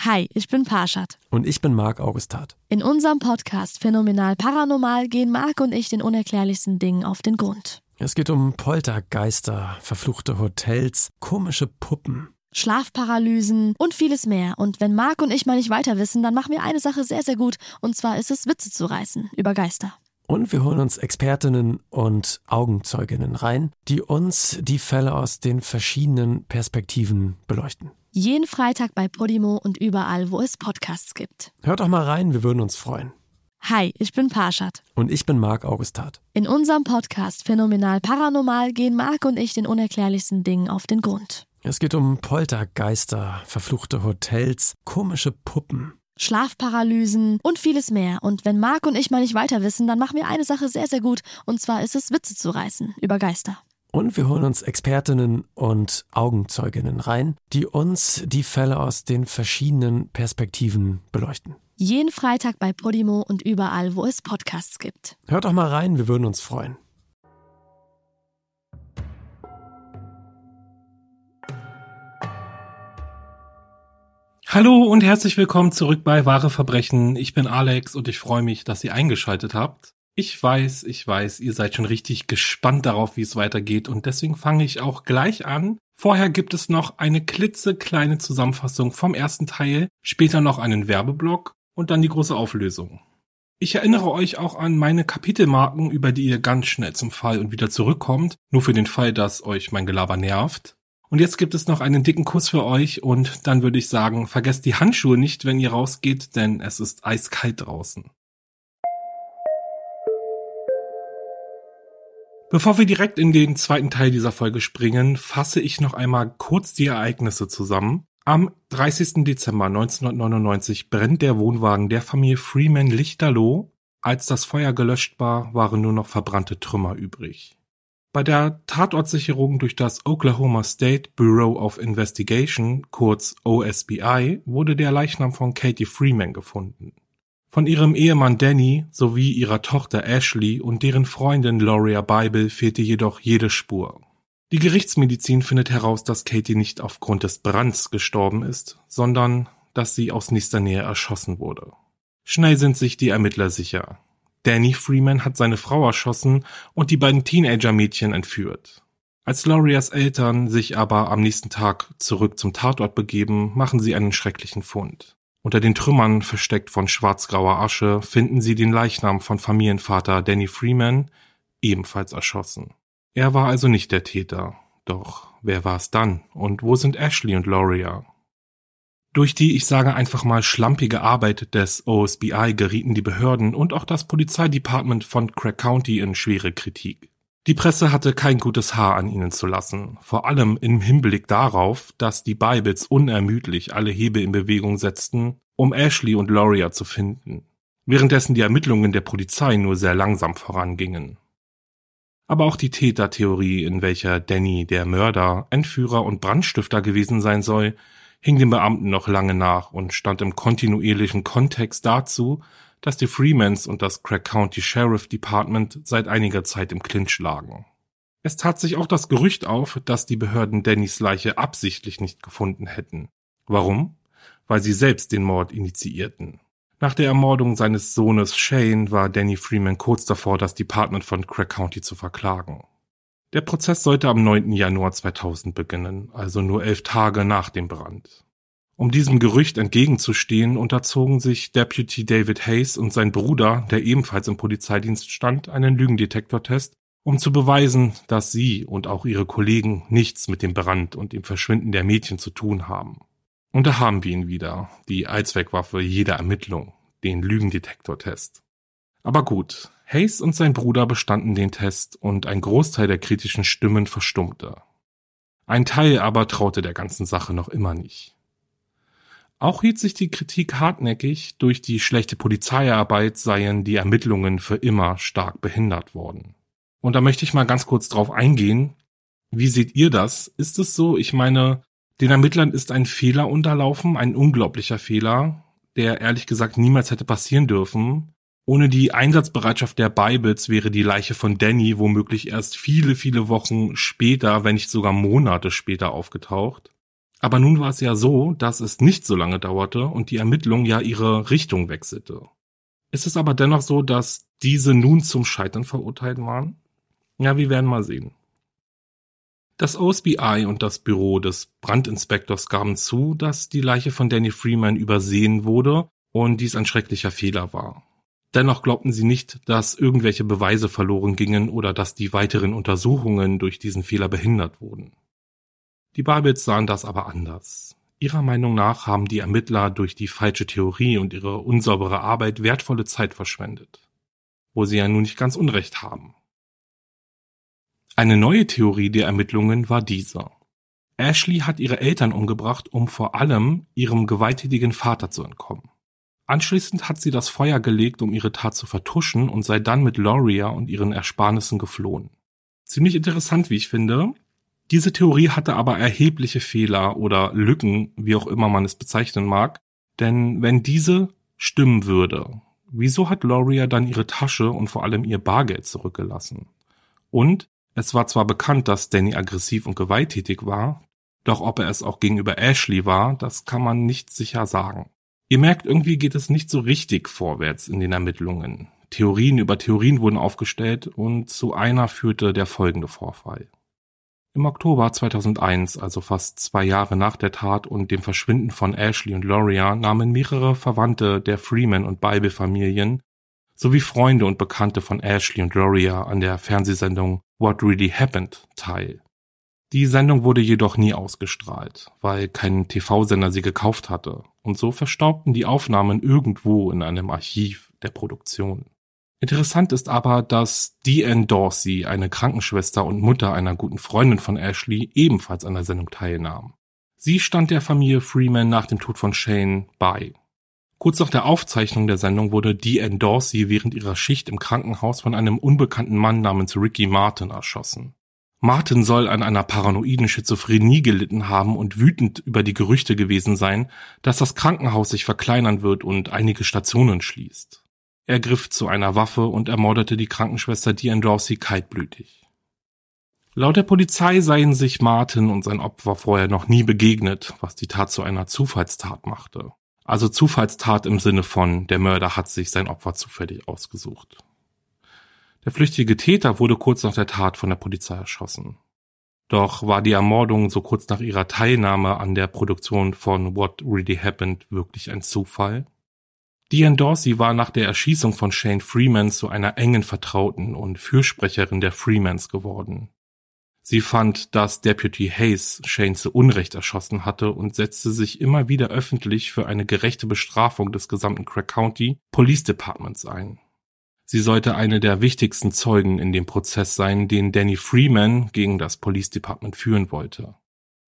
Hi, ich bin Parshad. Und ich bin Marc Augustat. In unserem Podcast Phänomenal Paranormal gehen Marc und ich den unerklärlichsten Dingen auf den Grund. Es geht um Poltergeister, verfluchte Hotels, komische Puppen, Schlafparalysen und vieles mehr. Und wenn Marc und ich mal nicht weiter wissen, dann machen wir eine Sache sehr, sehr gut. Und zwar ist es, Witze zu reißen über Geister. Und wir holen uns Expertinnen und Augenzeuginnen rein, die uns die Fälle aus den verschiedenen Perspektiven beleuchten. Jeden Freitag bei Podimo und überall, wo es Podcasts gibt. Hört doch mal rein, wir würden uns freuen. Hi, ich bin Parshad. Und ich bin Marc Augustat. In unserem Podcast Phänomenal Paranormal gehen Marc und ich den unerklärlichsten Dingen auf den Grund. Es geht um Poltergeister, verfluchte Hotels, komische Puppen, Schlafparalysen und vieles mehr. Und wenn Marc und ich mal nicht weiter wissen, dann machen wir eine Sache sehr, sehr gut. Und zwar ist es, Witze zu reißen über Geister. Und wir holen uns Expertinnen und Augenzeuginnen rein, die uns die Fälle aus den verschiedenen Perspektiven beleuchten. Jeden Freitag bei Podimo und überall, wo es Podcasts gibt. Hört doch mal rein, wir würden uns freuen. Hallo und herzlich willkommen zurück bei Wahre Verbrechen. Ich bin Alex und ich freue mich, dass ihr eingeschaltet habt. Ich weiß, ihr seid schon richtig gespannt darauf, wie es weitergeht und deswegen fange ich auch gleich an. Vorher gibt es noch eine klitzekleine Zusammenfassung vom ersten Teil, später noch einen Werbeblock und dann die große Auflösung. Ich erinnere euch auch an meine Kapitelmarken, über die ihr ganz schnell zum Fall und wieder zurückkommt, nur für den Fall, dass euch mein Gelaber nervt. Und jetzt gibt es noch einen dicken Kuss für euch und dann würde ich sagen, vergesst die Handschuhe nicht, wenn ihr rausgeht, denn es ist eiskalt draußen. Bevor wir direkt in den zweiten Teil dieser Folge springen, fasse ich noch einmal kurz die Ereignisse zusammen. Am 30. Dezember 1999 brennt der Wohnwagen der Familie Freeman lichterloh. Als das Feuer gelöscht war, waren nur noch verbrannte Trümmer übrig. Bei der Tatortsicherung durch das Oklahoma State Bureau of Investigation, kurz OSBI, wurde der Leichnam von Katie Freeman gefunden. Von ihrem Ehemann Danny sowie ihrer Tochter Ashley und deren Freundin Loria Bible fehlte jedoch jede Spur. Die Gerichtsmedizin findet heraus, dass Katie nicht aufgrund des Brands gestorben ist, sondern dass sie aus nächster Nähe erschossen wurde. Schnell sind sich die Ermittler sicher. Danny Freeman hat seine Frau erschossen und die beiden Teenager-Mädchen entführt. Als Lorias Eltern sich aber am nächsten Tag zurück zum Tatort begeben, machen sie einen schrecklichen Fund. Unter den Trümmern, versteckt von schwarz-grauer Asche, finden sie den Leichnam von Familienvater Danny Freeman, ebenfalls erschossen. Er war also nicht der Täter. Doch wer war es dann? Und wo sind Ashley und Loria? Durch die, ich sage einfach mal, schlampige Arbeit des OSBI gerieten die Behörden und auch das Polizeidepartement von Craig County in schwere Kritik. Die Presse hatte kein gutes Haar an ihnen zu lassen, vor allem im Hinblick darauf, dass die Bibles unermüdlich alle Hebel in Bewegung setzten, um Ashley und Loria zu finden, währenddessen die Ermittlungen der Polizei nur sehr langsam vorangingen. Aber auch die Tätertheorie, in welcher Danny der Mörder, Entführer und Brandstifter gewesen sein soll, hing den Beamten noch lange nach und stand im kontinuierlichen Kontext dazu, dass die Freemans und das Craig County Sheriff Department seit einiger Zeit im Clinch lagen. Es tat sich auch das Gerücht auf, dass die Behörden Dannys Leiche absichtlich nicht gefunden hätten. Warum? Weil sie selbst den Mord initiierten. Nach der Ermordung seines Sohnes Shane war Danny Freeman kurz davor, das Department von Craig County zu verklagen. Der Prozess sollte am 9. Januar 2000 beginnen, also nur 11 Tage nach dem Brand. Um diesem Gerücht entgegenzustehen, unterzogen sich Deputy David Hayes und sein Bruder, der ebenfalls im Polizeidienst stand, einen Lügendetektortest, um zu beweisen, dass sie und auch ihre Kollegen nichts mit dem Brand und dem Verschwinden der Mädchen zu tun haben. Und da haben wir ihn wieder, die Allzweckwaffe jeder Ermittlung, den Lügendetektortest. Aber gut, Hayes und sein Bruder bestanden den Test und ein Großteil der kritischen Stimmen verstummte. Ein Teil aber traute der ganzen Sache noch immer nicht. Auch hielt sich die Kritik hartnäckig, durch die schlechte Polizeiarbeit seien die Ermittlungen für immer stark behindert worden. Und da möchte ich mal ganz kurz drauf eingehen. Wie seht ihr das? Ist es so? Ich meine, den Ermittlern ist ein Fehler unterlaufen, ein unglaublicher Fehler, der ehrlich gesagt niemals hätte passieren dürfen. Ohne die Einsatzbereitschaft der Bibles wäre die Leiche von Danny womöglich erst viele, viele Wochen später, wenn nicht sogar Monate später aufgetaucht. Aber nun war es ja so, dass es nicht so lange dauerte und die Ermittlung ja ihre Richtung wechselte. Ist es aber dennoch so, dass diese nun zum Scheitern verurteilt waren? Ja, wir werden mal sehen. Das OSBI und das Büro des Brandinspektors gaben zu, dass die Leiche von Danny Freeman übersehen wurde und dies ein schrecklicher Fehler war. Dennoch glaubten sie nicht, dass irgendwelche Beweise verloren gingen oder dass die weiteren Untersuchungen durch diesen Fehler behindert wurden. Die Bybits sahen das aber anders. Ihrer Meinung nach haben die Ermittler durch die falsche Theorie und ihre unsaubere Arbeit wertvolle Zeit verschwendet. Wo sie ja nun nicht ganz Unrecht haben. Eine neue Theorie der Ermittlungen war diese. Ashley hat ihre Eltern umgebracht, um vor allem ihrem gewalttätigen Vater zu entkommen. Anschließend hat sie das Feuer gelegt, um ihre Tat zu vertuschen und sei dann mit Loria und ihren Ersparnissen geflohen. Ziemlich interessant, wie ich finde. Diese Theorie hatte aber erhebliche Fehler oder Lücken, wie auch immer man es bezeichnen mag, denn wenn diese stimmen würde, wieso hat Loria dann ihre Tasche und vor allem ihr Bargeld zurückgelassen? Und es war zwar bekannt, dass Danny aggressiv und gewalttätig war, doch ob er es auch gegenüber Ashley war, das kann man nicht sicher sagen. Ihr merkt, irgendwie geht es nicht so richtig vorwärts in den Ermittlungen. Theorien über Theorien wurden aufgestellt und zu einer führte der folgende Vorfall. Im Oktober 2001, also fast 2 Jahre nach der Tat und dem Verschwinden von Ashley und Loria, nahmen mehrere Verwandte der Freeman- und Bybel-Familien sowie Freunde und Bekannte von Ashley und Loria an der Fernsehsendung What Really Happened teil. Die Sendung wurde jedoch nie ausgestrahlt, weil kein TV-Sender sie gekauft hatte, und so verstaubten die Aufnahmen irgendwo in einem Archiv der Produktion. Interessant ist aber, dass Deanne Dorsey, eine Krankenschwester und Mutter einer guten Freundin von Ashley, ebenfalls an der Sendung teilnahm. Sie stand der Familie Freeman nach dem Tod von Shane bei. Kurz nach der Aufzeichnung der Sendung wurde Deanne Dorsey während ihrer Schicht im Krankenhaus von einem unbekannten Mann namens Ricky Martin erschossen. Martin soll an einer paranoiden Schizophrenie gelitten haben und wütend über die Gerüchte gewesen sein, dass das Krankenhaus sich verkleinern wird und einige Stationen schließt. Er griff zu einer Waffe und ermordete die Krankenschwester Deanne Dorsey kaltblütig. Laut der Polizei seien sich Martin und sein Opfer vorher noch nie begegnet, was die Tat zu einer Zufallstat machte. Also Zufallstat im Sinne von, der Mörder hat sich sein Opfer zufällig ausgesucht. Der flüchtige Täter wurde kurz nach der Tat von der Polizei erschossen. Doch war die Ermordung so kurz nach ihrer Teilnahme an der Produktion von What Really Happened wirklich ein Zufall? Deanne Dorsey war nach der Erschießung von Shane Freeman zu einer engen Vertrauten und Fürsprecherin der Freemans geworden. Sie fand, dass Deputy Hayes Shane zu Unrecht erschossen hatte und setzte sich immer wieder öffentlich für eine gerechte Bestrafung des gesamten Craig County Police Departments ein. Sie sollte eine der wichtigsten Zeugen in dem Prozess sein, den Danny Freeman gegen das Police Department führen wollte.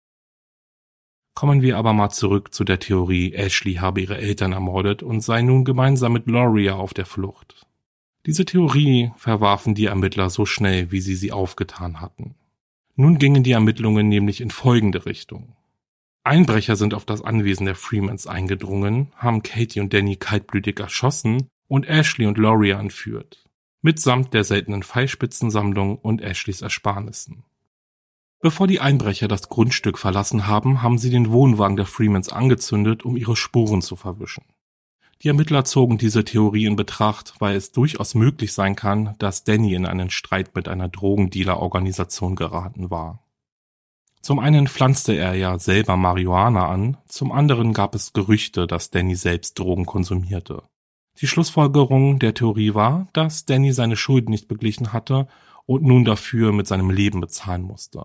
Kommen wir aber mal zurück zu der Theorie, Ashley habe ihre Eltern ermordet und sei nun gemeinsam mit Loria auf der Flucht. Diese Theorie verwarfen die Ermittler so schnell, wie sie aufgetan hatten. Nun gingen die Ermittlungen nämlich in folgende Richtung. Einbrecher sind auf das Anwesen der Freemans eingedrungen, haben Katie und Danny kaltblütig erschossen und Ashley und Loria entführt, mitsamt der seltenen Pfeilspitzensammlung und Ashleys Ersparnissen. Bevor die Einbrecher das Grundstück verlassen haben, haben sie den Wohnwagen der Freemans angezündet, um ihre Spuren zu verwischen. Die Ermittler zogen diese Theorie in Betracht, weil es durchaus möglich sein kann, dass Danny in einen Streit mit einer Drogendealer-Organisation geraten war. Zum einen pflanzte er ja selber Marihuana an, zum anderen gab es Gerüchte, dass Danny selbst Drogen konsumierte. Die Schlussfolgerung der Theorie war, dass Danny seine Schulden nicht beglichen hatte und nun dafür mit seinem Leben bezahlen musste.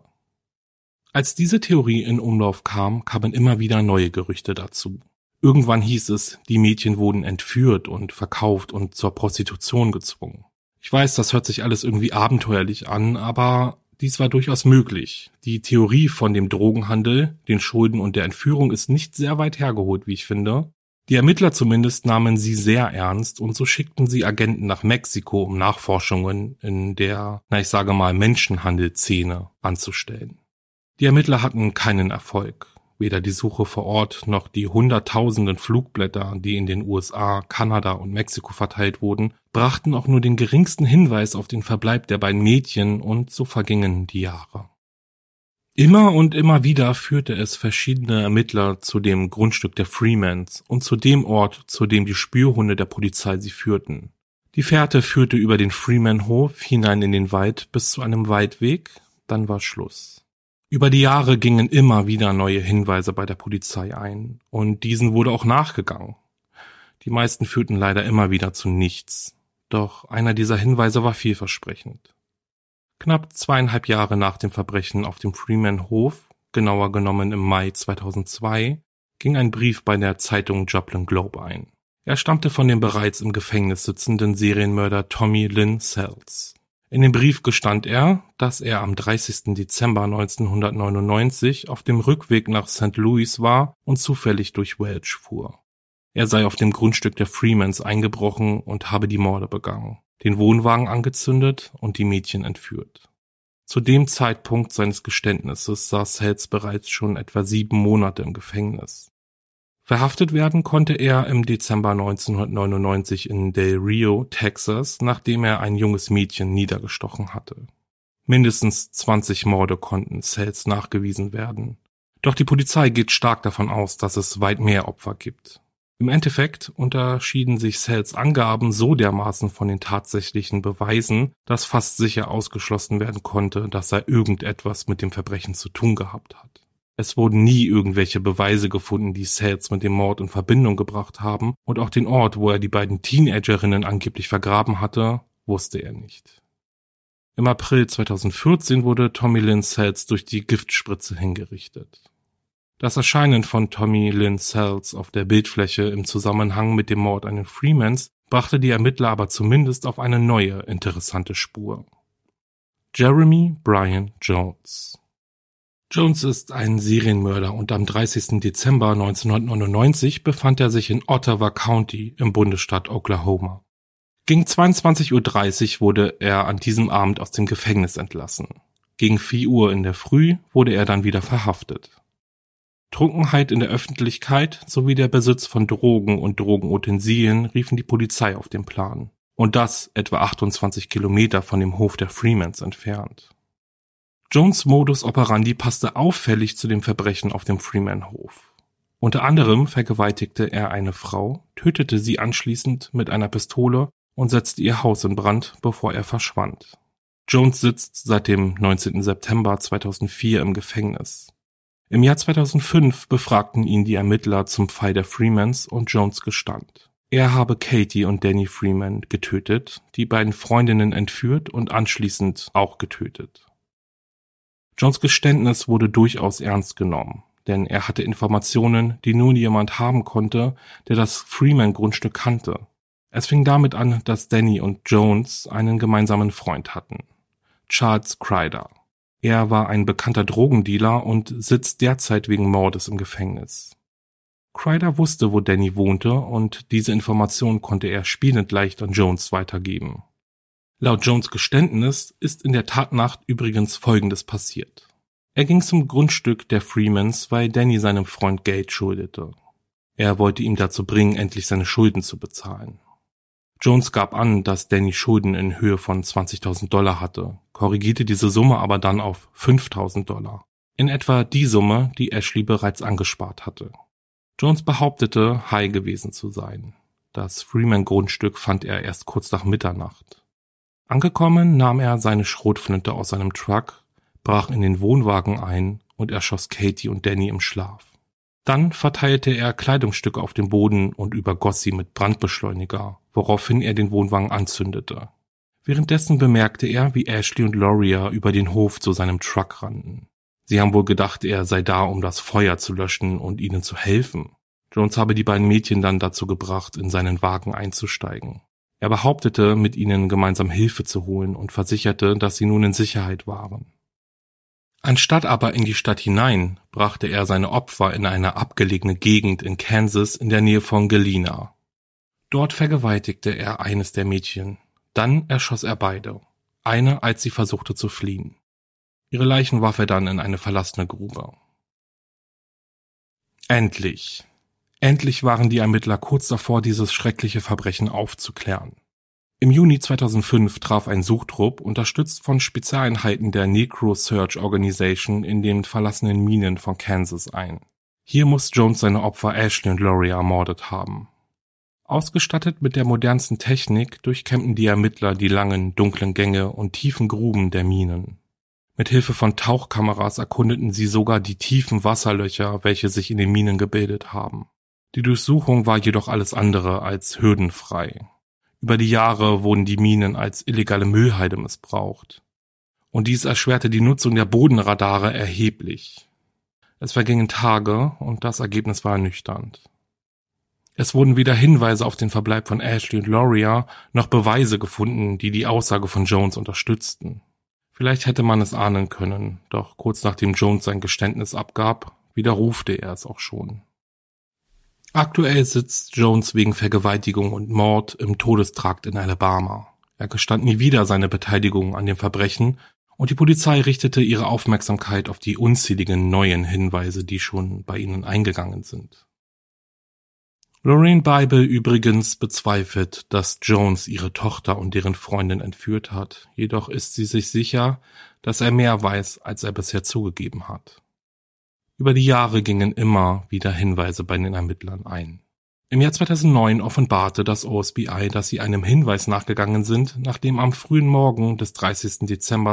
Als diese Theorie in Umlauf kam, kamen immer wieder neue Gerüchte dazu. Irgendwann hieß es, die Mädchen wurden entführt und verkauft und zur Prostitution gezwungen. Ich weiß, das hört sich alles irgendwie abenteuerlich an, aber dies war durchaus möglich. Die Theorie von dem Drogenhandel, den Schulden und der Entführung ist nicht sehr weit hergeholt, wie ich finde. Die Ermittler zumindest nahmen sie sehr ernst und so schickten sie Agenten nach Mexiko, um Nachforschungen in der, ich sage mal, Menschenhandelsszene anzustellen. Die Ermittler hatten keinen Erfolg. Weder die Suche vor Ort noch die hunderttausenden Flugblätter, die in den USA, Kanada und Mexiko verteilt wurden, brachten auch nur den geringsten Hinweis auf den Verbleib der beiden Mädchen und so vergingen die Jahre. Immer und immer wieder führte es verschiedene Ermittler zu dem Grundstück der Freemans und zu dem Ort, zu dem die Spürhunde der Polizei sie führten. Die Fährte führte über den Freeman-Hof hinein in den Wald bis zu einem Waldweg, dann war Schluss. Über die Jahre gingen immer wieder neue Hinweise bei der Polizei ein und diesen wurde auch nachgegangen. Die meisten führten leider immer wieder zu nichts, doch einer dieser Hinweise war vielversprechend. Knapp 2,5 Jahre nach dem Verbrechen auf dem Freeman-Hof, genauer genommen im Mai 2002, ging ein Brief bei der Zeitung Joplin Globe ein. Er stammte von dem bereits im Gefängnis sitzenden Serienmörder Tommy Lynn Sells. In dem Brief gestand er, dass er am 30. Dezember 1999 auf dem Rückweg nach St. Louis war und zufällig durch Welch fuhr. Er sei auf dem Grundstück der Freemans eingebrochen und habe die Morde begangen, den Wohnwagen angezündet und die Mädchen entführt. Zu dem Zeitpunkt seines Geständnisses saß Sells bereits schon etwa 7 Monate im Gefängnis. Verhaftet werden konnte er im Dezember 1999 in Del Rio, Texas, nachdem er ein junges Mädchen niedergestochen hatte. Mindestens 20 Morde konnten Sells nachgewiesen werden. Doch die Polizei geht stark davon aus, dass es weit mehr Opfer gibt. Im Endeffekt unterschieden sich Sells Angaben so dermaßen von den tatsächlichen Beweisen, dass fast sicher ausgeschlossen werden konnte, dass er irgendetwas mit dem Verbrechen zu tun gehabt hat. Es wurden nie irgendwelche Beweise gefunden, die Sells mit dem Mord in Verbindung gebracht haben, und auch den Ort, wo er die beiden Teenagerinnen angeblich vergraben hatte, wusste er nicht. Im April 2014 wurde Tommy Lynn Sells durch die Giftspritze hingerichtet. Das Erscheinen von Tommy Lynn Sells auf der Bildfläche im Zusammenhang mit dem Mord an den Freemans brachte die Ermittler aber zumindest auf eine neue, interessante Spur. Jeremy Brian Jones. Jones ist ein Serienmörder und am 30. Dezember 1999 befand er sich in Ottawa County im Bundesstaat Oklahoma. Gegen 22:30 Uhr wurde er an diesem Abend aus dem Gefängnis entlassen. Gegen 4 Uhr in der Früh wurde er dann wieder verhaftet. Trunkenheit in der Öffentlichkeit sowie der Besitz von Drogen und Drogenutensilien riefen die Polizei auf den Plan. Und das etwa 28 Kilometer von dem Hof der Freemans entfernt. Jones' Modus operandi passte auffällig zu dem Verbrechen auf dem Freeman-Hof. Unter anderem vergewaltigte er eine Frau, tötete sie anschließend mit einer Pistole und setzte ihr Haus in Brand, bevor er verschwand. Jones sitzt seit dem 19. September 2004 im Gefängnis. Im Jahr 2005 befragten ihn die Ermittler zum Fall der Freemans und Jones gestand. Er habe Katie und Danny Freeman getötet, die beiden Freundinnen entführt und anschließend auch getötet. Jones' Geständnis wurde durchaus ernst genommen, denn er hatte Informationen, die nur jemand haben konnte, der das Freeman-Grundstück kannte. Es fing damit an, dass Danny und Jones einen gemeinsamen Freund hatten, Charles Crider. Er war ein bekannter Drogendealer und sitzt derzeit wegen Mordes im Gefängnis. Crider wusste, wo Danny wohnte, und diese Information konnte er spielend leicht an Jones weitergeben. Laut Jones' Geständnis ist in der Tatnacht übrigens Folgendes passiert. Er ging zum Grundstück der Freemans, weil Danny seinem Freund Geld schuldete. Er wollte ihn dazu bringen, endlich seine Schulden zu bezahlen. Jones gab an, dass Danny Schulden in Höhe von $20.000 hatte, korrigierte diese Summe aber dann auf $5.000. In etwa die Summe, die Ashley bereits angespart hatte. Jones behauptete, high gewesen zu sein. Das Freeman-Grundstück fand er erst kurz nach Mitternacht. Angekommen nahm er seine Schrotflinte aus seinem Truck, brach in den Wohnwagen ein und erschoss Katie und Danny im Schlaf. Dann verteilte er Kleidungsstücke auf dem Boden und übergoss sie mit Brandbeschleuniger, woraufhin er den Wohnwagen anzündete. Währenddessen bemerkte er, wie Ashley und Loria über den Hof zu seinem Truck rannten. Sie haben wohl gedacht, er sei da, um das Feuer zu löschen und ihnen zu helfen. Jones habe die beiden Mädchen dann dazu gebracht, in seinen Wagen einzusteigen. Er behauptete, mit ihnen gemeinsam Hilfe zu holen und versicherte, dass sie nun in Sicherheit waren. Anstatt aber in die Stadt hinein, brachte er seine Opfer in eine abgelegene Gegend in Kansas in der Nähe von Galena. Dort vergewaltigte er eines der Mädchen. Dann erschoss er beide. Eine, als sie versuchte zu fliehen. Ihre Leichen warf er dann in eine verlassene Grube. Endlich waren die Ermittler kurz davor, dieses schreckliche Verbrechen aufzuklären. Im Juni 2005 traf ein Suchtrupp, unterstützt von Spezialeinheiten der Necro Search Organization, in den verlassenen Minen von Kansas ein. Hier muss Jones seine Opfer Ashley und Laurie ermordet haben. Ausgestattet mit der modernsten Technik durchkämmten die Ermittler die langen, dunklen Gänge und tiefen Gruben der Minen. Mit Hilfe von Tauchkameras erkundeten sie sogar die tiefen Wasserlöcher, welche sich in den Minen gebildet haben. Die Durchsuchung war jedoch alles andere als hürdenfrei. Über die Jahre wurden die Minen als illegale Müllhalde missbraucht. Und dies erschwerte die Nutzung der Bodenradare erheblich. Es vergingen Tage und das Ergebnis war ernüchternd. Es wurden weder Hinweise auf den Verbleib von Ashley und Laurie noch Beweise gefunden, die die Aussage von Jones unterstützten. Vielleicht hätte man es ahnen können, doch kurz nachdem Jones sein Geständnis abgab, widerrufte er es auch schon. Aktuell sitzt Jones wegen Vergewaltigung und Mord im Todestrakt in Alabama. Er gestand nie wieder seine Beteiligung an dem Verbrechen und die Polizei richtete ihre Aufmerksamkeit auf die unzähligen neuen Hinweise, die schon bei ihnen eingegangen sind. Lorraine Bible übrigens bezweifelt, dass Jones ihre Tochter und deren Freundin entführt hat, jedoch ist sie sich sicher, dass er mehr weiß, als er bisher zugegeben hat. Über die Jahre gingen immer wieder Hinweise bei den Ermittlern ein. Im Jahr 2009 offenbarte das OSBI, dass sie einem Hinweis nachgegangen sind, nachdem am frühen Morgen des 30. Dezember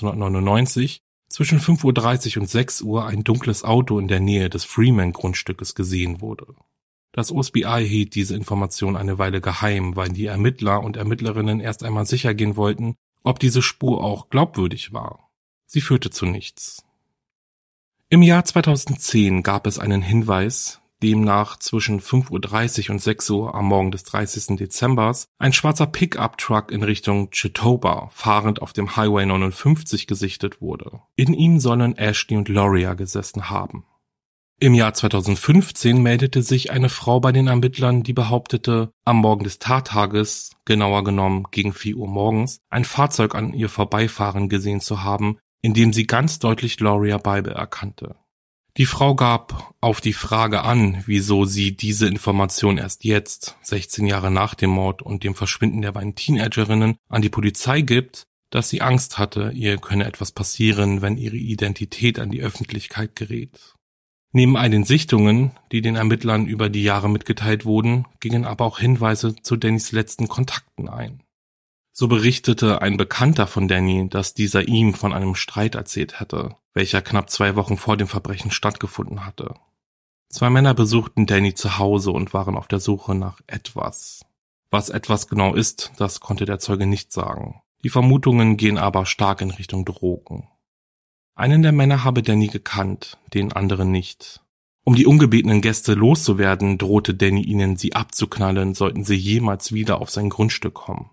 1999 zwischen 5:30 Uhr und 6 Uhr ein dunkles Auto in der Nähe des Freeman-Grundstückes gesehen wurde. Das OSBI hielt diese Information eine Weile geheim, weil die Ermittler und Ermittlerinnen erst einmal sicher gehen wollten, ob diese Spur auch glaubwürdig war. Sie führte zu nichts. Im Jahr 2010 gab es einen Hinweis, demnach zwischen 5:30 Uhr und 6 Uhr am Morgen des 30. Dezember ein schwarzer Pickup-Truck in Richtung Chetoba, fahrend auf dem Highway 59, gesichtet wurde. In ihm sollen Ashley und Laurie gesessen haben. Im Jahr 2015 meldete sich eine Frau bei den Ermittlern, die behauptete, am Morgen des Tattages, genauer genommen gegen 4 Uhr morgens, ein Fahrzeug an ihr vorbeifahren gesehen zu haben, in dem sie ganz deutlich Laurie Bible erkannte. Die Frau gab auf die Frage an, wieso sie diese Information erst jetzt, 16 Jahre nach dem Mord und dem Verschwinden der beiden Teenagerinnen, an die Polizei gibt, dass sie Angst hatte, ihr könne etwas passieren, wenn ihre Identität an die Öffentlichkeit gerät. Neben all den Sichtungen, die den Ermittlern über die Jahre mitgeteilt wurden, gingen aber auch Hinweise zu Dannys letzten Kontakten ein. So berichtete ein Bekannter von Danny, dass dieser ihm von einem Streit erzählt hatte, welcher knapp 2 Wochen vor dem Verbrechen stattgefunden hatte. 2 Männer besuchten Danny zu Hause und waren auf der Suche nach etwas. Was etwas genau ist, das konnte der Zeuge nicht sagen. Die Vermutungen gehen aber stark in Richtung Drogen. Einen der Männer habe Danny gekannt, den anderen nicht. Um die ungebetenen Gäste loszuwerden, drohte Danny ihnen, sie abzuknallen, sollten sie jemals wieder auf sein Grundstück kommen.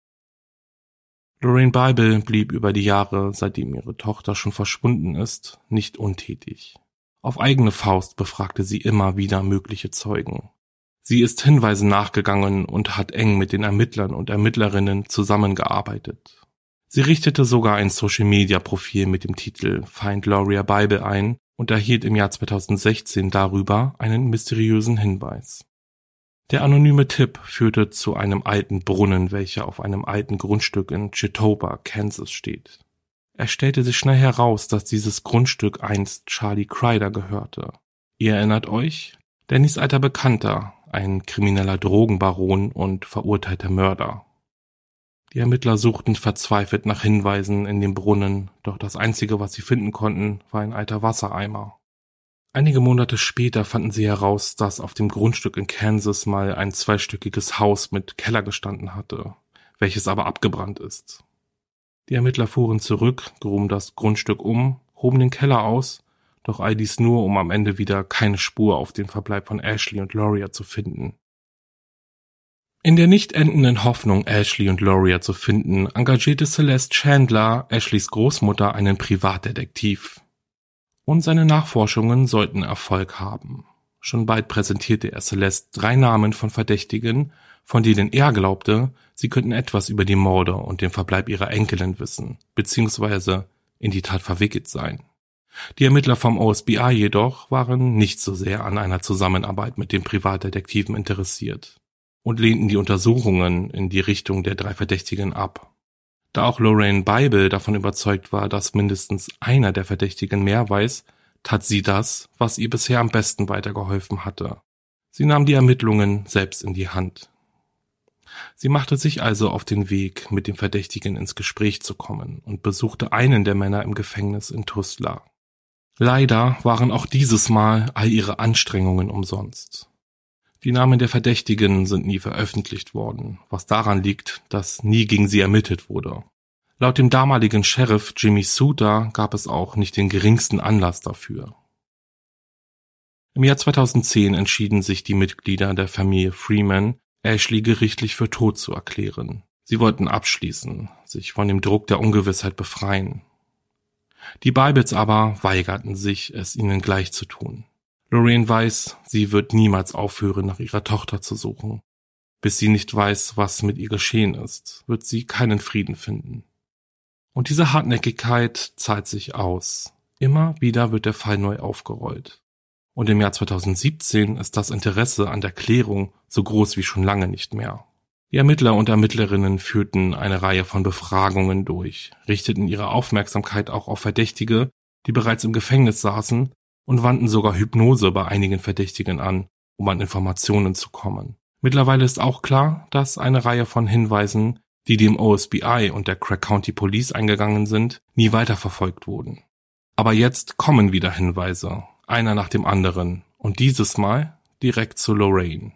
Lorraine Bible blieb über die Jahre, seitdem ihre Tochter schon verschwunden ist, nicht untätig. Auf eigene Faust befragte sie immer wieder mögliche Zeugen. Sie ist Hinweisen nachgegangen und hat eng mit den Ermittlern und Ermittlerinnen zusammengearbeitet. Sie richtete sogar ein Social-Media-Profil mit dem Titel Find Laurie Bible ein und erhielt im Jahr 2016 darüber einen mysteriösen Hinweis. Der anonyme Tipp führte zu einem alten Brunnen, welcher auf einem alten Grundstück in Chetoba, Kansas steht. Es stellte sich schnell heraus, dass dieses Grundstück einst Charlie Crider gehörte. Ihr erinnert euch? Dannys alter Bekannter, ein krimineller Drogenbaron und verurteilter Mörder. Die Ermittler suchten verzweifelt nach Hinweisen in dem Brunnen, doch das Einzige, was sie finden konnten, war ein alter Wassereimer. Einige Monate später fanden sie heraus, dass auf dem Grundstück in Kansas mal ein 2-stöckiges Haus mit Keller gestanden hatte, welches aber abgebrannt ist. Die Ermittler fuhren zurück, gruben das Grundstück um, hoben den Keller aus, doch all dies nur, um am Ende wieder keine Spur auf den Verbleib von Ashley und Laurie zu finden. In der nicht endenden Hoffnung, Ashley und Laurie zu finden, engagierte Celeste Chandler, Ashleys Großmutter, einen Privatdetektiv. Und seine Nachforschungen sollten Erfolg haben. Schon bald präsentierte er Celeste 3 Namen von Verdächtigen, von denen er glaubte, sie könnten etwas über die Morde und den Verbleib ihrer Enkelin wissen, beziehungsweise in die Tat verwickelt sein. Die Ermittler vom OSBI jedoch waren nicht so sehr an einer Zusammenarbeit mit den Privatdetektiven interessiert. und lehnten die Untersuchungen in die Richtung der 3 Verdächtigen ab. Da auch Lorraine Bible davon überzeugt war, dass mindestens einer der Verdächtigen mehr weiß, tat sie das, was ihr bisher am besten weitergeholfen hatte. Sie nahm die Ermittlungen selbst in die Hand. Sie machte sich also auf den Weg, mit dem Verdächtigen ins Gespräch zu kommen und besuchte einen der Männer im Gefängnis in Tuzla. Leider waren auch dieses Mal all ihre Anstrengungen umsonst. Die Namen der Verdächtigen sind nie veröffentlicht worden, was daran liegt, dass nie gegen sie ermittelt wurde. Laut dem damaligen Sheriff Jimmy Suter gab es auch nicht den geringsten Anlass dafür. Im Jahr 2010 entschieden sich die Mitglieder der Familie Freeman, Ashley gerichtlich für tot zu erklären. Sie wollten abschließen, sich von dem Druck der Ungewissheit befreien. Die Bibles aber weigerten sich, es ihnen gleich zu tun. Lorraine weiß, sie wird niemals aufhören, nach ihrer Tochter zu suchen. Bis sie nicht weiß, was mit ihr geschehen ist, wird sie keinen Frieden finden. Und diese Hartnäckigkeit zahlt sich aus. Immer wieder wird der Fall neu aufgerollt. Und im Jahr 2017 ist das Interesse an der Klärung so groß wie schon lange nicht mehr. Die Ermittler und Ermittlerinnen führten eine Reihe von Befragungen durch, richteten ihre Aufmerksamkeit auch auf Verdächtige, die bereits im Gefängnis saßen, und wandten sogar Hypnose bei einigen Verdächtigen an, um an Informationen zu kommen. Mittlerweile ist auch klar, dass eine Reihe von Hinweisen, die dem OSBI und der Craig County Police eingegangen sind, nie weiterverfolgt wurden. Aber jetzt kommen wieder Hinweise, einer nach dem anderen, und dieses Mal direkt zu Lorraine.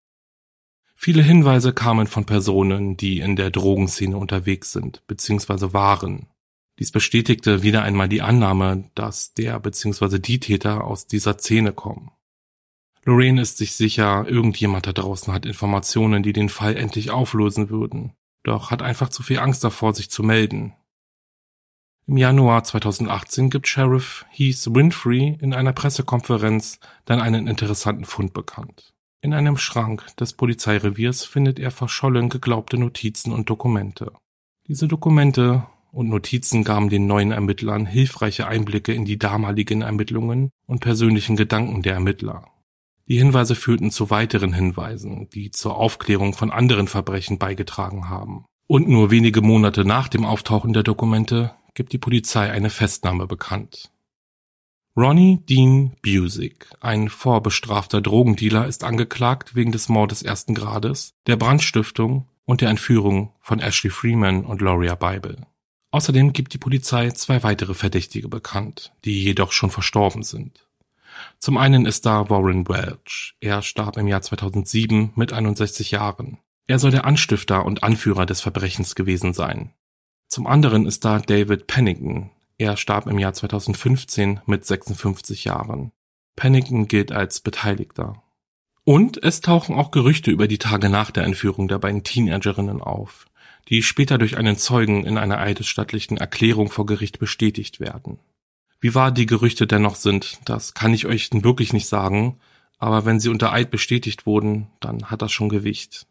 Viele Hinweise kamen von Personen, die in der Drogenszene unterwegs sind bzw. waren. Dies bestätigte wieder einmal die Annahme, dass der bzw. die Täter aus dieser Szene kommen. Lorraine ist sich sicher, irgendjemand da draußen hat Informationen, die den Fall endlich auflösen würden, doch hat einfach zu viel Angst davor, sich zu melden. Im Januar 2018 gibt Sheriff Heath Winfrey in einer Pressekonferenz dann einen interessanten Fund bekannt. In einem Schrank des Polizeireviers findet er verschollen geglaubte Notizen und Dokumente. Diese Dokumente und Notizen gaben den neuen Ermittlern hilfreiche Einblicke in die damaligen Ermittlungen und persönlichen Gedanken der Ermittler. Die Hinweise führten zu weiteren Hinweisen, die zur Aufklärung von anderen Verbrechen beigetragen haben. Und nur wenige Monate nach dem Auftauchen der Dokumente gibt die Polizei eine Festnahme bekannt. Ronnie Dean Busick, ein vorbestrafter Drogendealer, ist angeklagt wegen des Mordes 1. Grades, der Brandstiftung und der Entführung von Ashley Freeman und Loria Bible. Außerdem gibt die Polizei 2 weitere Verdächtige bekannt, die jedoch schon verstorben sind. Zum einen ist da Warren Welch. Er starb im Jahr 2007 mit 61 Jahren. Er soll der Anstifter und Anführer des Verbrechens gewesen sein. Zum anderen ist da David Pennington. Er starb im Jahr 2015 mit 56 Jahren. Pennington gilt als Beteiligter. Und es tauchen auch Gerüchte über die Tage nach der Entführung der beiden Teenagerinnen auf, die später durch einen Zeugen in einer eidesstattlichen Erklärung vor Gericht bestätigt werden. Wie wahr die Gerüchte dennoch sind, das kann ich euch wirklich nicht sagen, aber wenn sie unter Eid bestätigt wurden, dann hat das schon Gewicht.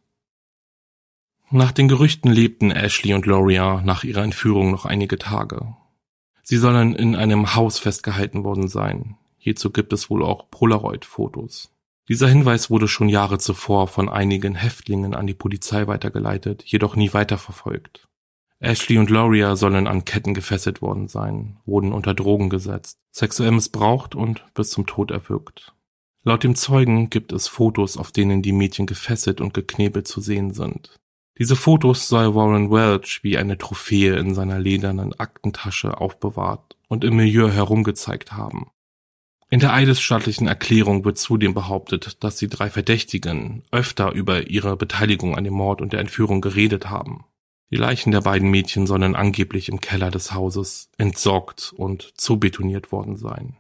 Nach den Gerüchten lebten Ashley und Loria nach ihrer Entführung noch einige Tage. Sie sollen in einem Haus festgehalten worden sein. Hierzu gibt es wohl auch Polaroid-Fotos. Dieser Hinweis wurde schon Jahre zuvor von einigen Häftlingen an die Polizei weitergeleitet, jedoch nie weiterverfolgt. Ashley und Loria sollen an Ketten gefesselt worden sein, wurden unter Drogen gesetzt, sexuell missbraucht und bis zum Tod erwürgt. Laut dem Zeugen gibt es Fotos, auf denen die Mädchen gefesselt und geknebelt zu sehen sind. Diese Fotos soll Warren Welch wie eine Trophäe in seiner ledernen Aktentasche aufbewahrt und im Milieu herumgezeigt haben. In der eidesstattlichen Erklärung wird zudem behauptet, dass die 3 Verdächtigen öfter über ihre Beteiligung an dem Mord und der Entführung geredet haben. Die Leichen der beiden Mädchen sollen angeblich im Keller des Hauses entsorgt und zubetoniert worden sein.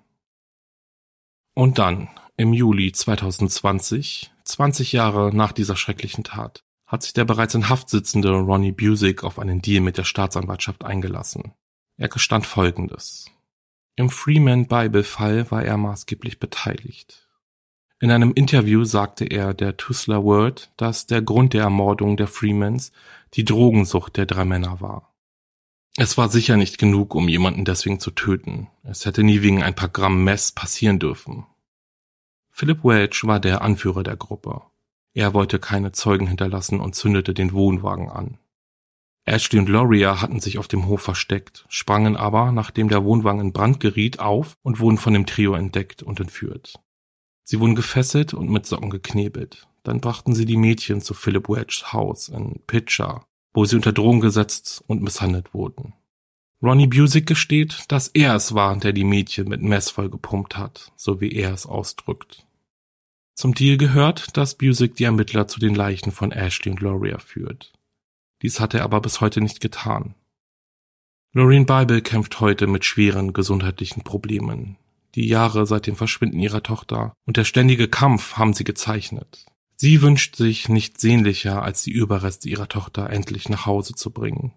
Und dann, im Juli 2020, 20 Jahre nach dieser schrecklichen Tat, hat sich der bereits in Haft sitzende Ronnie Busick auf einen Deal mit der Staatsanwaltschaft eingelassen. Er gestand Folgendes. Im Freeman-Bible-Fall war er maßgeblich beteiligt. In einem Interview sagte er der Tuzla World, dass der Grund der Ermordung der Freemans die Drogensucht der 3 Männer war. Es war sicher nicht genug, um jemanden deswegen zu töten. Es hätte nie wegen ein paar Gramm Mess passieren dürfen. Philip Welch war der Anführer der Gruppe. Er wollte keine Zeugen hinterlassen und zündete den Wohnwagen an. Ashley und Gloria hatten sich auf dem Hof versteckt, sprangen aber, nachdem der Wohnwagen in Brand geriet, auf und wurden von dem Trio entdeckt und entführt. Sie wurden gefesselt und mit Socken geknebelt. Dann brachten sie die Mädchen zu Philip Wedges Haus in Pitcher, wo sie unter Drohung gesetzt und misshandelt wurden. Ronnie Busick gesteht, dass er es war, der die Mädchen mit Mess vollgepumpt hat, so wie er es ausdrückt. Zum Deal gehört, dass Busick die Ermittler zu den Leichen von Ashley und Gloria führt. Dies hat er aber bis heute nicht getan. Lorraine Bible kämpft heute mit schweren gesundheitlichen Problemen. Die Jahre seit dem Verschwinden ihrer Tochter und der ständige Kampf haben sie gezeichnet. Sie wünscht sich nichts sehnlicher, als die Überreste ihrer Tochter endlich nach Hause zu bringen.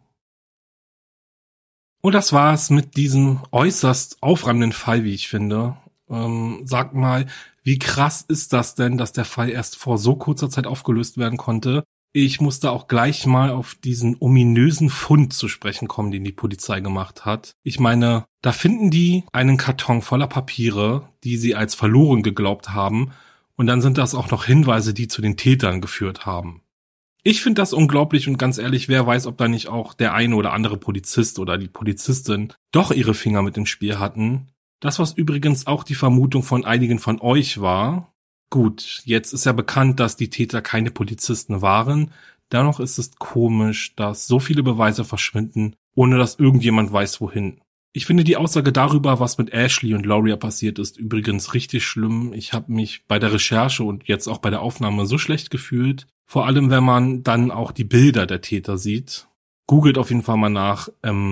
Und das war's mit diesem äußerst aufreibenden Fall, wie ich finde. Sag mal, wie krass ist das denn, dass der Fall erst vor so kurzer Zeit aufgelöst werden konnte? Ich musste auch gleich mal auf diesen ominösen Fund zu sprechen kommen, den die Polizei gemacht hat. Ich meine, da finden die einen Karton voller Papiere, die sie als verloren geglaubt haben, und dann sind das auch noch Hinweise, die zu den Tätern geführt haben. Ich finde das unglaublich und ganz ehrlich, wer weiß, ob da nicht auch der eine oder andere Polizist oder die Polizistin doch ihre Finger mit im Spiel hatten. Das, was übrigens auch die Vermutung von einigen von euch war. Gut, jetzt ist ja bekannt, dass die Täter keine Polizisten waren. Dennoch ist es komisch, dass so viele Beweise verschwinden, ohne dass irgendjemand weiß, wohin. Ich finde die Aussage darüber, was mit Ashley und Gloria passiert ist, übrigens richtig schlimm. Ich habe mich bei der Recherche und jetzt auch bei der Aufnahme so schlecht gefühlt. Vor allem, wenn man dann auch die Bilder der Täter sieht. Googelt auf jeden Fall mal nach.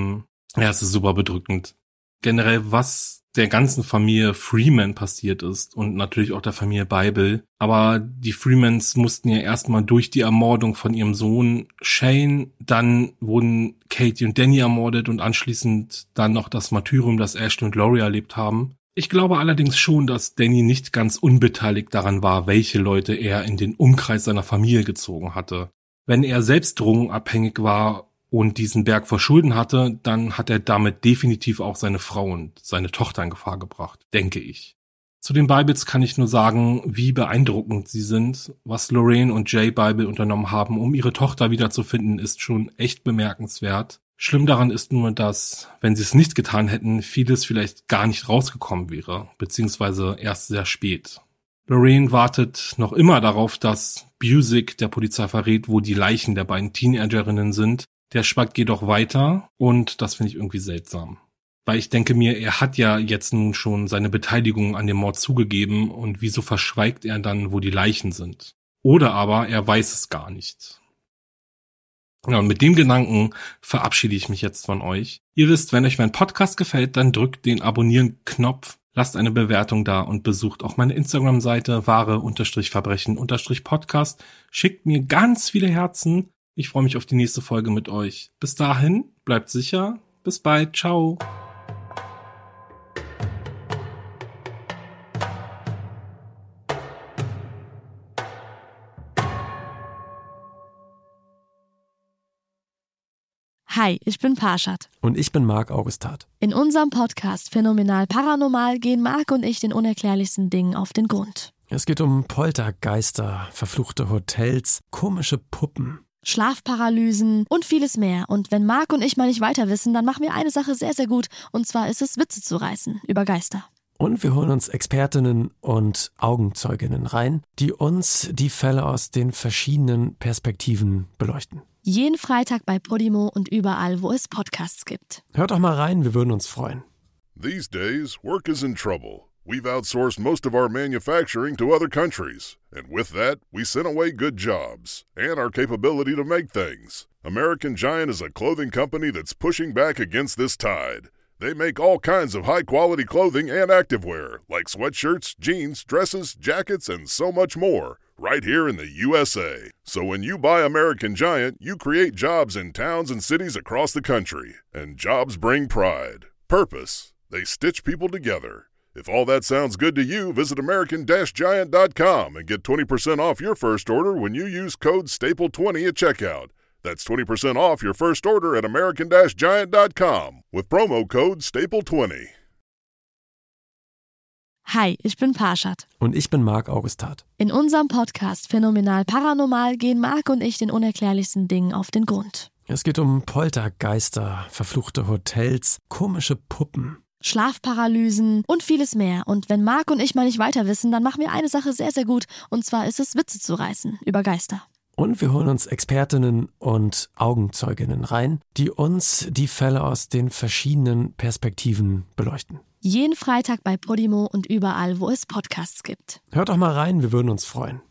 Es ist super bedrückend. Generell, was der ganzen Familie Freeman passiert ist und natürlich auch der Familie Bible. Aber die Freemans mussten ja erstmal durch die Ermordung von ihrem Sohn Shane, dann wurden Katie und Danny ermordet und anschließend dann noch das Martyrium, das Ashley und Gloria erlebt haben. Ich glaube allerdings schon, dass Danny nicht ganz unbeteiligt daran war, welche Leute er in den Umkreis seiner Familie gezogen hatte. Wenn er selbst drogenabhängig war und diesen Berg vor Schulden hatte, dann hat er damit definitiv auch seine Frau und seine Tochter in Gefahr gebracht, denke ich. Zu den Bibles kann ich nur sagen, wie beeindruckend sie sind. Was Lorraine und Jay Bible unternommen haben, um ihre Tochter wiederzufinden, ist schon echt bemerkenswert. Schlimm daran ist nur, dass, wenn sie es nicht getan hätten, vieles vielleicht gar nicht rausgekommen wäre, beziehungsweise erst sehr spät. Lorraine wartet noch immer darauf, dass Busick der Polizei verrät, wo die Leichen der beiden Teenagerinnen sind. Der Spakt geht doch weiter und das finde ich irgendwie seltsam. Weil ich denke mir, er hat ja jetzt nun schon seine Beteiligung an dem Mord zugegeben und wieso verschweigt er dann, wo die Leichen sind? Oder aber er weiß es gar nicht. Ja, und mit dem Gedanken verabschiede ich mich jetzt von euch. Ihr wisst, wenn euch mein Podcast gefällt, dann drückt den Abonnieren-Knopf, lasst eine Bewertung da und besucht auch meine Instagram-Seite wahre_verbrechen_podcast. Schickt mir ganz viele Herzen. Ich freue mich auf die nächste Folge mit euch. Bis dahin, bleibt sicher. Bis bald. Ciao. Hi, ich bin Parshad. Und ich bin Marc Augustat. In unserem Podcast Phänomenal Paranormal gehen Marc und ich den unerklärlichsten Dingen auf den Grund. Es geht um Poltergeister, verfluchte Hotels, komische Puppen, Schlafparalysen und vieles mehr. Und wenn Marc und ich mal nicht weiter wissen, dann machen wir eine Sache sehr, sehr gut. Und zwar ist es, Witze zu reißen über Geister. Und wir holen uns Expertinnen und Augenzeuginnen rein, die uns die Fälle aus den verschiedenen Perspektiven beleuchten. Jeden Freitag bei Podimo und überall, wo es Podcasts gibt. Hört doch mal rein, wir würden uns freuen. These days, work is in trouble. We've outsourced most of our manufacturing to other countries. And with that, we sent away good jobs and our capability to make things. American Giant is a clothing company that's pushing back against this tide. They make all kinds of high-quality clothing and activewear, like sweatshirts, jeans, dresses, jackets, and so much more, right here in the USA. So when you buy American Giant, you create jobs in towns and cities across the country. And jobs bring pride, purpose. They stitch people together. If all that sounds good to you, visit American-Giant.com and get 20% off your first order when you use code STAPLE20 at checkout. That's 20% off your first order at American-Giant.com with promo code STAPLE20. Hi, ich bin Parshad. Und ich bin Marc Augustat. In unserem Podcast Phänomenal Paranormal gehen Marc und ich den unerklärlichsten Dingen auf den Grund. Es geht um Poltergeister, verfluchte Hotels, komische Puppen, Schlafparalysen und vieles mehr. Und wenn Marc und ich mal nicht weiter wissen, dann machen wir eine Sache sehr, sehr gut. Und zwar ist es, Witze zu reißen über Geister. Und wir holen uns Expertinnen und Augenzeuginnen rein, die uns die Fälle aus den verschiedenen Perspektiven beleuchten. Jeden Freitag bei Podimo und überall, wo es Podcasts gibt. Hört doch mal rein, wir würden uns freuen.